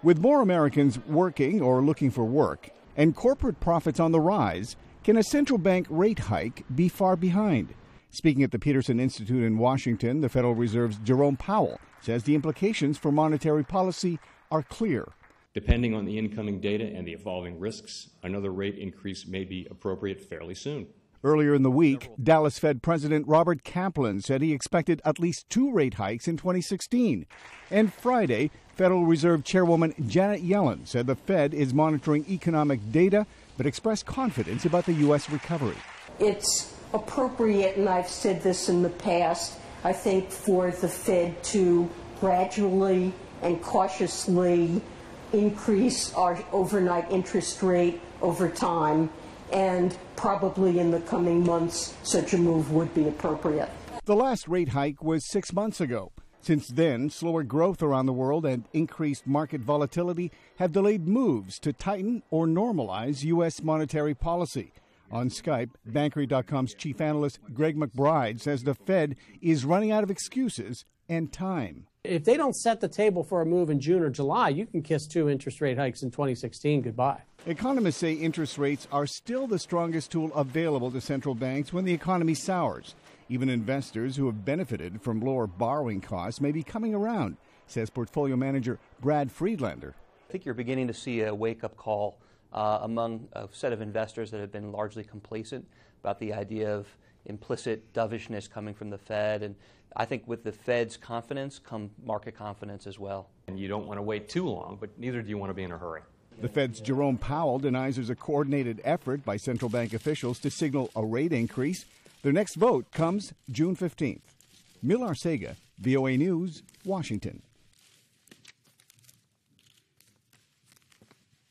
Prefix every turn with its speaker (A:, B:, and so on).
A: With more Americans working or looking for work and corporate profits on the rise, can a central bank rate hike be far behind? Speaking at the Peterson Institute in Washington, the Federal Reserve's Jerome Powell says the implications for monetary policy are clear.
B: Depending on the incoming data and the evolving risks, another rate increase may be appropriate fairly soon.
A: Earlier in the week, Dallas Fed President Robert Kaplan said he expected at least 2 rate hikes in 2016. And Friday, Federal Reserve Chairwoman Janet Yellen said the Fed is monitoring economic data but expressed confidence about the U.S. recovery.
C: It's appropriate, and I've said this in the past, I think, for the Fed to gradually and cautiously increase our overnight interest rate over time, and probably in the coming months such a move would be appropriate.
A: The last rate hike was 6 months ago. Since then, slower growth around the world and increased market volatility have delayed moves to tighten or normalize U.S. monetary policy. On Skype, Bankery.com's chief analyst Greg McBride says the Fed is running out of excuses and time.
D: If they don't set the table for a move in June or July, you can kiss 2 interest rate hikes in 2016 goodbye.
A: Economists say interest rates are still the strongest tool available to central banks when the economy sours. Even investors who have benefited from lower borrowing costs may be coming around, says portfolio manager Brad Friedlander.
E: I think you're beginning to see a wake-up call among a set of investors that have been largely complacent about the idea of implicit dovishness coming from the Fed. And I think with the Fed's confidence come market confidence as well.
B: And you don't want to wait too long, but neither do you want to be in a hurry.
A: The Fed's Jerome Powell denies there's a coordinated effort by central bank officials to signal a rate increase. Their next vote comes June 15th. Mil Arcega, VOA News, Washington.